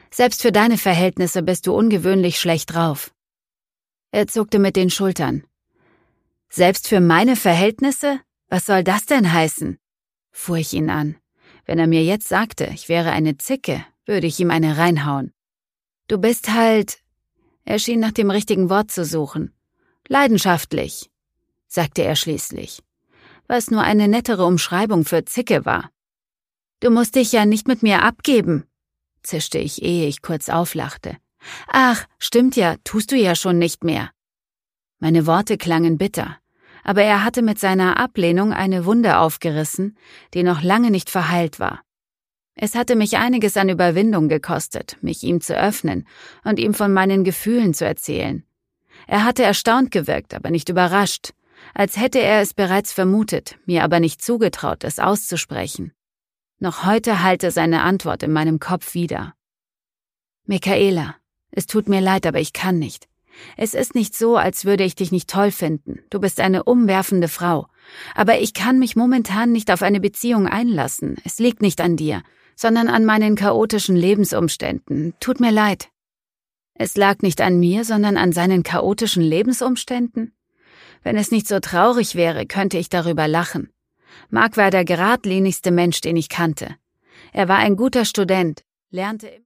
Selbst für deine Verhältnisse bist du ungewöhnlich schlecht drauf. Er zuckte mit den Schultern. Selbst für meine Verhältnisse? Was soll das denn heißen? Fuhr ich ihn an. Wenn er mir jetzt sagte, ich wäre eine Zicke, würde ich ihm eine reinhauen. Du bist halt... Er schien nach dem richtigen Wort zu suchen. Leidenschaftlich, sagte er schließlich, was nur eine nettere Umschreibung für Zicke war. Du musst dich ja nicht mit mir abgeben, zischte ich, ehe ich kurz auflachte. Ach, stimmt ja, tust du ja schon nicht mehr. Meine Worte klangen bitter, aber er hatte mit seiner Ablehnung eine Wunde aufgerissen, die noch lange nicht verheilt war. Es hatte mich einiges an Überwindung gekostet, mich ihm zu öffnen und ihm von meinen Gefühlen zu erzählen. Er hatte erstaunt gewirkt, aber nicht überrascht, als hätte er es bereits vermutet, mir aber nicht zugetraut, es auszusprechen. Noch heute hallte seine Antwort in meinem Kopf wieder. Michaela, es tut mir leid, aber ich kann nicht. Es ist nicht so, als würde ich dich nicht toll finden. Du bist eine umwerfende Frau. Aber ich kann mich momentan nicht auf eine Beziehung einlassen. Es liegt nicht an dir, sondern an meinen chaotischen Lebensumständen. Tut mir leid. Es lag nicht an mir, sondern an seinen chaotischen Lebensumständen? Wenn es nicht so traurig wäre, könnte ich darüber lachen. Mark war der geradlinigste Mensch, den ich kannte. Er war ein guter Student, lernte